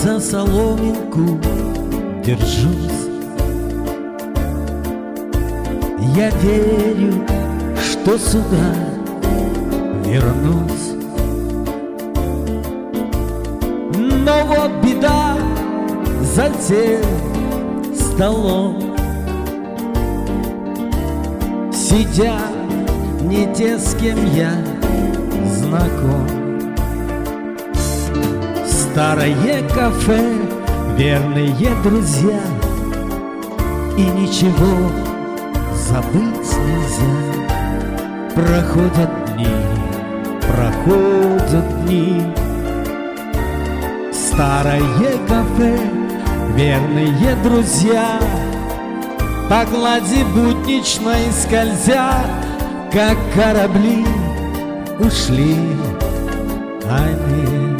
за соломинку держусь. Я верю, что сюда вернусь. Но вот беда за тем столом. Сидят не те, с кем я знаком. Старое кафе, верные друзья, и ничего забыть нельзя. Проходят дни. Старое кафе, верные друзья, по глади будничной скользя, как корабли ушли они.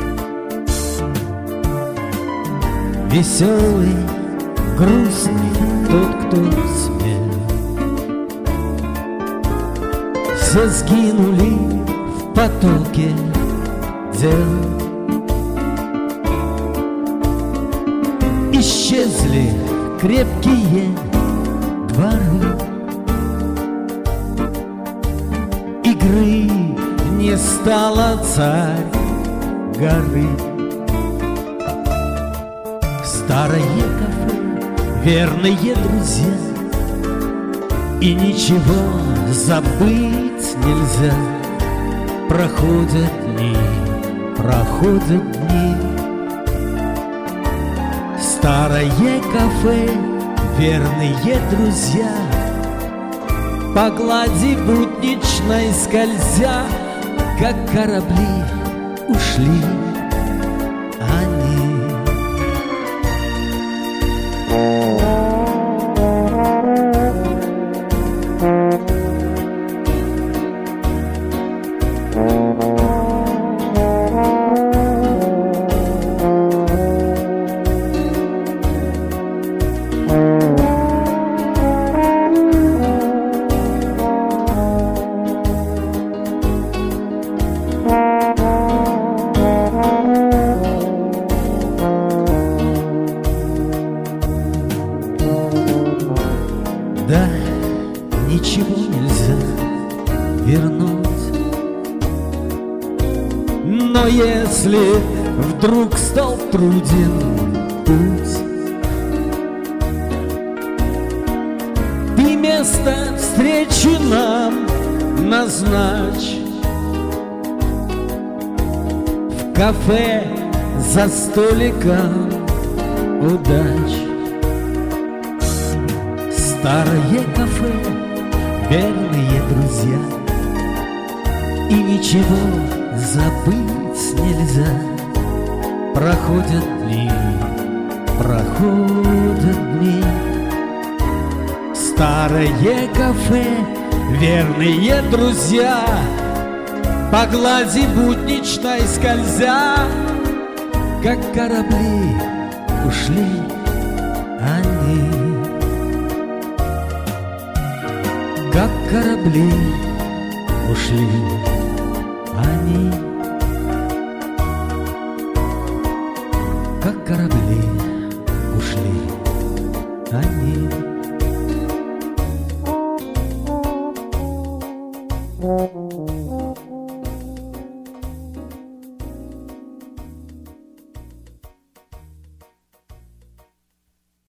Веселый, грустный тот, кто смел. Все сгинули в потоке дел. Исчезли крепкие дворы. Игры не стало, царь горы. Старое кафе, верные друзья, и ничего забыть нельзя. Проходят дни. Старое кафе, верные друзья, по глади будничной скользя, как корабли ушли они. Да, ничего нельзя вернуть. Но если вдруг стал труден путь, ты место встречи нам назначь. В кафе за столиком удач. Старое кафе, верные друзья, и ничего забыть нельзя. Проходят дни. Старое кафе, верные друзья, по глади будничной скользя, как корабли ушли они. Как корабли ушли они. Как корабли ушли они.